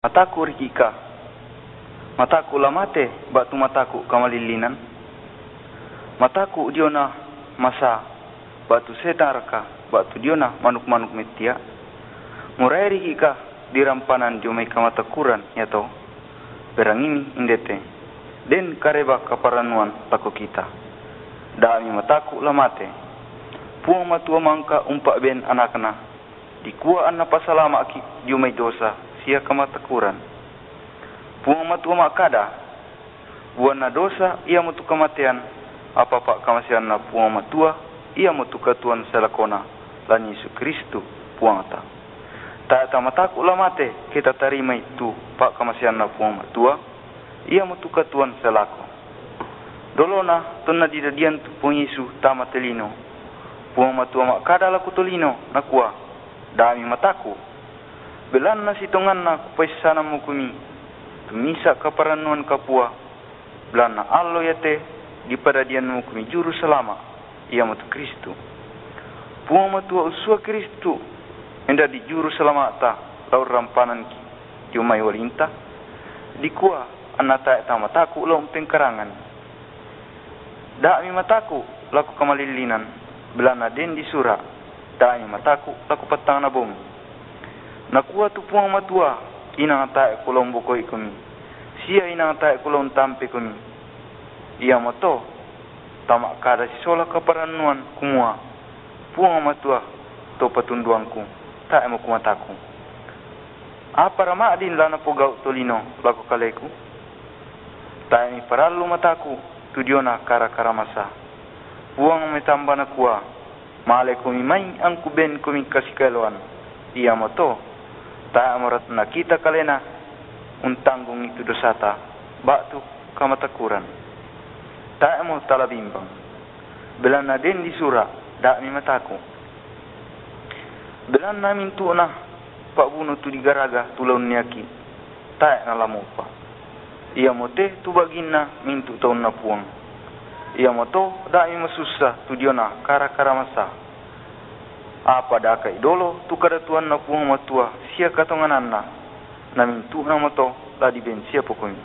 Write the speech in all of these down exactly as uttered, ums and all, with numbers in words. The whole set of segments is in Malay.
Mataku rikika, mataku lamate batu mataku kamalilinan, mataku diona masa batu setaraka batu diona manuk-manuk metia, murai rikika dirampanan diomai kamatakuran yato, berang ini indete, den kareba kaparanuan tako kita, dami mataku lamate, puang matua mangka umpak ben anakna, dikua anna pasalama aki diomai dosa. Sia kamatakuran. Puang matua makada. Buana dosa ia mutu kematian. Apa pak kamasian na puang matua ia mutu katuan selakona. Lan Yesus Kristu puang ta. Tak tamataku lamate kita tarima itu pak kamasian na puang matua ia mutu katuan selako. Dolona tonna didadian tu puang Yesus tamatelino. Puang matua makada laku tolino nakua. Dami mataku. Belan na sitongan na kupaisana mo kumi. Tumisa kaparanuan kapua. Belan na allo yate. Di paradian mo kumi juru selama. Ia matu Kristu. Puang matua usua Kristu. Enda di juru selama ta. Laur rampanan ki. Di umay walinta. Di kuah. Anata eta mataku lau umpeng karangan. Dami mataku. Laku kamalilinan. Belan na den di surah. Dami mataku. Laku patang na bumi. Nakua tu puang matua inang tae kulong bukoi kumi. Sia inang tae kulong tampe kumi. Ia moto tamak kada si sola kaparanuan kumua. Puang matua to patunduanku tae mo kumataku. Apa rama din lana pogau tolino laku kaleku. Tae mi paralu mataku tudiona kara karamasa. Puang metamba nakua. Male kumi main angku ben kumi kasikeloan. Ia moto tak amorat na kita kalena untanggung itu dosata batu kamatakuran tak amo tala bimbang belan na den di surah dak mi mataku belan na mintu na pak bunuh tu digaraga tulaun niaki tak na lamupa ia mote tu baginna mintu taun na puang ia moto dak mi masusah tu diona kara kara masa. Apa dah kai dolo tu kada tuan na puang matua sia katonganan na namin tu na moto tadi ben sia pokoi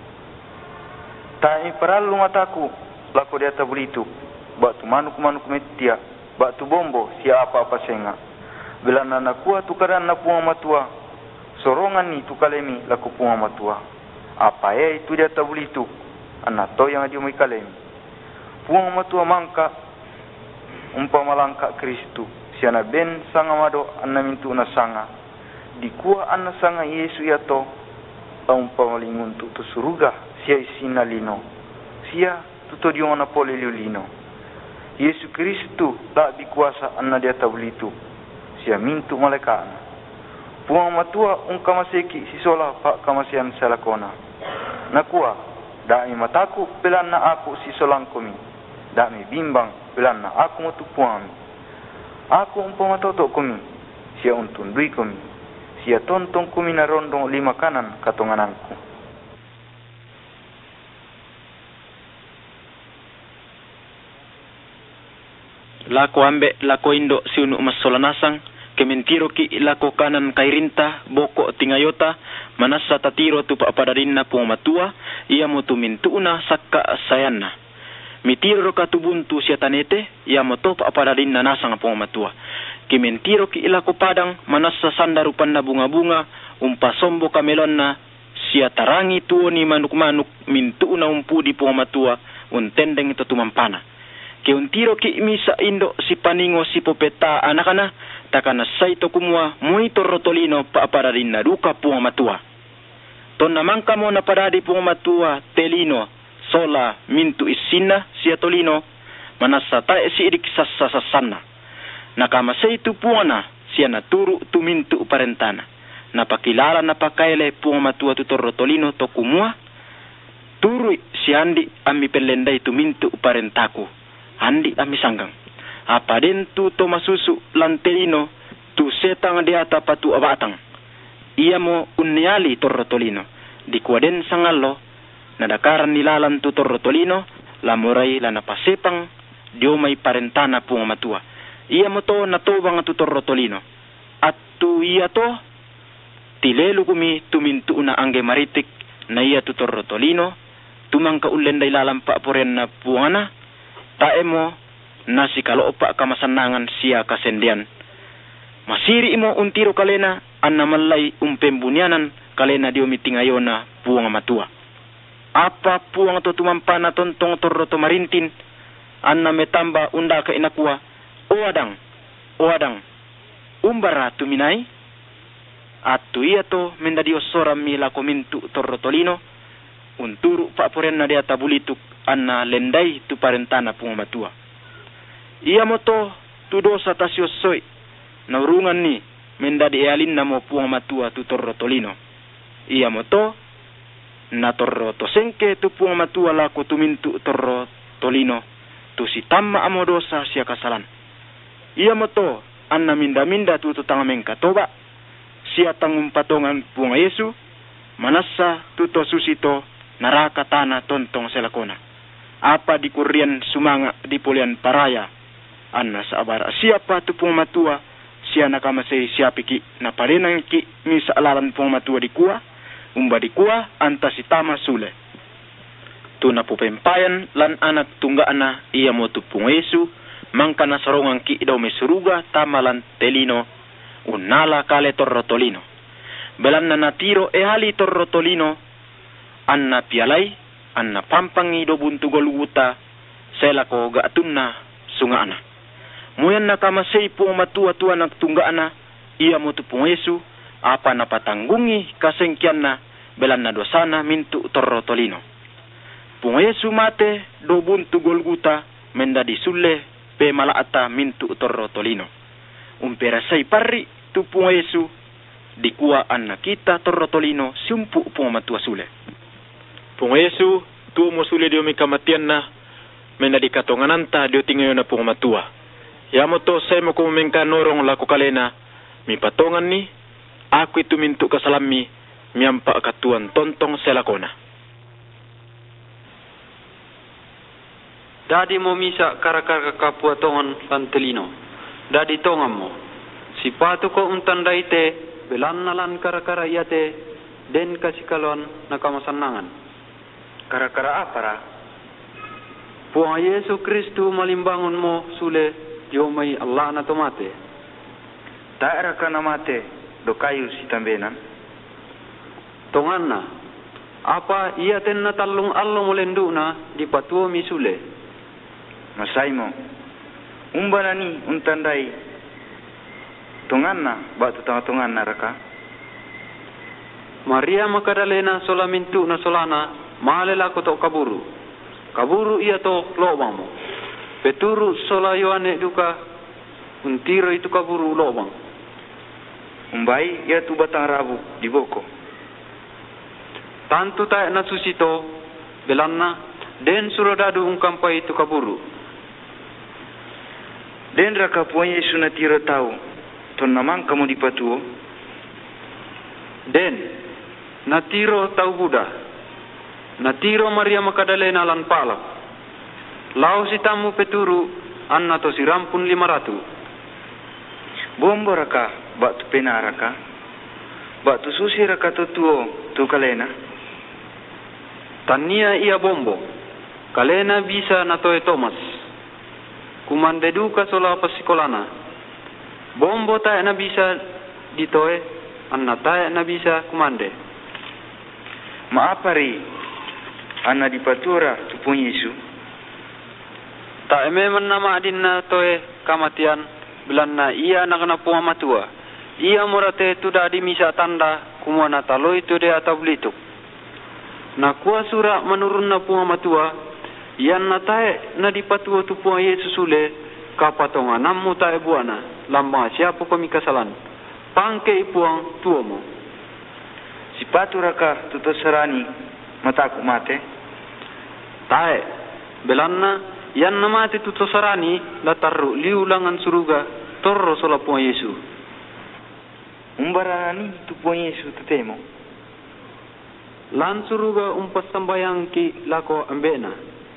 tai paralu mataku lako dia tabulitu batu manuk-manuk metia batu bombo sia apa-apa senga bila nana kuah tu kada na puang matua sorongan ni tu kalemi lako puang matua apa ye itu dia tabulitu anna to yang dia mai kalemi puang matua mangka umpama langka Kristu siana ben sanga mado anna mintu na sanga dikua anna sanga Yesu yato umpa malingun tu tu suruga sia isina lino sia tuto diona pole lino Yesu Kristu tak dikuasa anna dia tabulitu sia mintu malaikat puang matua ungka maseki sisola pak kamasian salakona nakua dak mi mataku belanna aku sisolang kumi dak mi bimbang belanna aku mutu puang aku umpama toto kumi, sia untundui kumi, sia tontong kumi na rondong lima kanan katongananku. Lako ambe, lako indo siunu masolanasang, kementiro ki lako kanan kairinta, boko tingayota, manasa tatiro tu paapadarinna pumatua, ia mutu mintuna sakka sayanna. Mitiro ka tubuntu sia tanete ia moto pa aparadin na nasang apong matua. Kimentiro ki ilako padang manasa sanda rupan na bunga-bunga umpa sombo kamelon na sia tarangi tuo ni manuk-manuk mintu na umpu di pong matua untendeng ito tumampana. Kiuntiro ki misa indo si paningo si popeta anakana takana saito kumua monitor rotolino pa aparadin na duka pong matua. Ton namangka mo na paradi pong matua telino sola mintu isina sia tolino manasa tae si idik sasa sasana nakama seitu puana sia naturu tu mintu parentana napakilala napakaile puang matua tu torro tolino to kumua turu si andi ami pelendai tu mintu parentaku andi ami sanggang apa den tu to masusu lantelino tu setang di ata patu abatang ia mo unniali torro tolino di kuaden sangallo nadakaran nilalan tutor rotolino la morai la napasepang dio mai parentana puang matua ia moto natobang tutor rotolino atu ia to tilelu kumi tumintu na angge maritik na iya tutorro tolino tumang kaulen day lalampa poren na puangana taemo nasi kaloopa kamasanangan siya kasendian masiri imo untiro kalena anna malay umpembunyanan kalena dio mitingayona puang matua apa puang to tumampa na tontong torro to marintin anna metamba unda ka inakua o adang o adang umbara tuminay at tuya to mendadio soram mila komintu torro tolino unturu pa poren na dia tabulituk anna lenday tu parentana puang matua iya mo to tudosa tasyo soy naurungan ni mendadi ealin na mo puang matua tu torro tolino iya mo to na torro to sengke tu puang matua lako tumintu torro tolino tu si tamma amo dosa siya kasalan iya mo to anna minda minda tu tutangameng katoba siya tangum patongan puang Yesu manasa tuto susito naraka tana tontong selakona apa di kurian sumanga di polian paraya anna saabara siapa tu puang matua siya nakamasay siya piki na parenang ki ni sa alalan puang matua di kuwa umba di kuwa anta si tama sule tu na pupempayan lan anak tunggaan na iya mo tu puang Yesu mangka nasarongang ki daw may suruga tamalan telino unala kale torro tolino belan na natiro e hali torro tolino anna pialay anna pampangi do buntu golguta selako gaatunna sungana muyan na kamasay puang matua tua nagtunggaan na iya mo tu puang Yesu apa na patanggungi kasengkian na belan na dosana mintu torro tolino puang Yesu mate do buntu golguta menda disulle pe malaata mintu torro tolino umpera say parri tu puang Yesu dikuwa anna kita torro tolino sumpu puang matua sule puang Yesu tu mo sule dio mi kamatian na menda di katongananta dio tingayo na puang matua yamo to say mo kumengka norong lako kalena mi patongan ni aku itu mintu kasalami miampa katuan tontong selakona dadi mo misa karakar kapuatongan lantelino dadi tongam mo sipatu ko untandai te belannalan karakara iate den kasikalon nakamasanangan karakara apara puang Yesu Kristu malimbangun mo sule yomai Allah na tomate taera kana mate do kayu sitambenan tonganna apa ia tenna tallung allo molenduna di patuo misule masaimo umbanani untandai tunganna batu tanga tunganna raka Maria makadalena solamintu na solana malela ko to kaburu kaburu ia to lobang mo peturu sola yoane duka untiro itu kaburu lobang umbai ia tu batang rabu di boko tantu ta na susito belanna den surodadu ungkampai itu kaburu den raka puang Yesu na tiro tau ton namang kamu di patuo den natiro tau Buddha natiro Maria Makadalena lan pala lau si tamu peturu anna to sirampun lima ratu bombo raka batu pena raka batu susi raka to tuo tu kalena tania ia bombo kalena bisa natoe Thomas kumande duka sola pasikolana bombo ta na bisa ditoe anna ta na bisa kumande maapari anna dipatura tu puang Yesu ta eme nama adinna toe kamatian belanna ia nakana puang matua ia morate tu da di misa tanda kumana taloi tu de atablituk na kuwa sura menurun na puang matua yan na tae na dipatua tu puang Yesus sule kapatonga namu tae buana lamba siapa kami kasalan pangke ipuang tuomo sipatu raka tuto serani mataku mate tae belanna yan na mate tuto serani lataru liulangan suruga torro sola puang Yesus umbarani tu puang Yesus tutemo lan suruga umpas sambayang ki lako ambena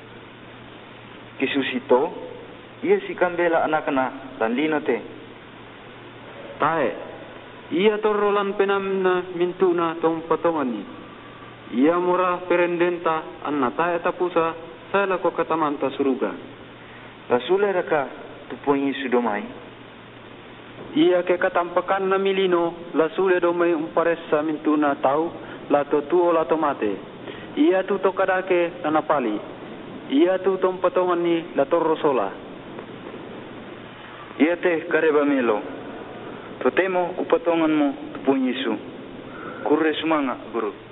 kisusito ia si kambela anakna dan lino te tae Ia torolan penamna mintuna tong patongani. Ia murah perendenta anna taya tapusa sala ko katamanta suruga. Rasule raka tupungi sudomai. Ia ke katampakan na milino lasule domai umparessa mintuna tau lato tuo lato mate. Ia tu to kadake tanapali. Ia tu tong patongani la torro sola. Ia te kareba melo. Totemo upatonganmu tupun Yesu. Kurre sumanga, Guru.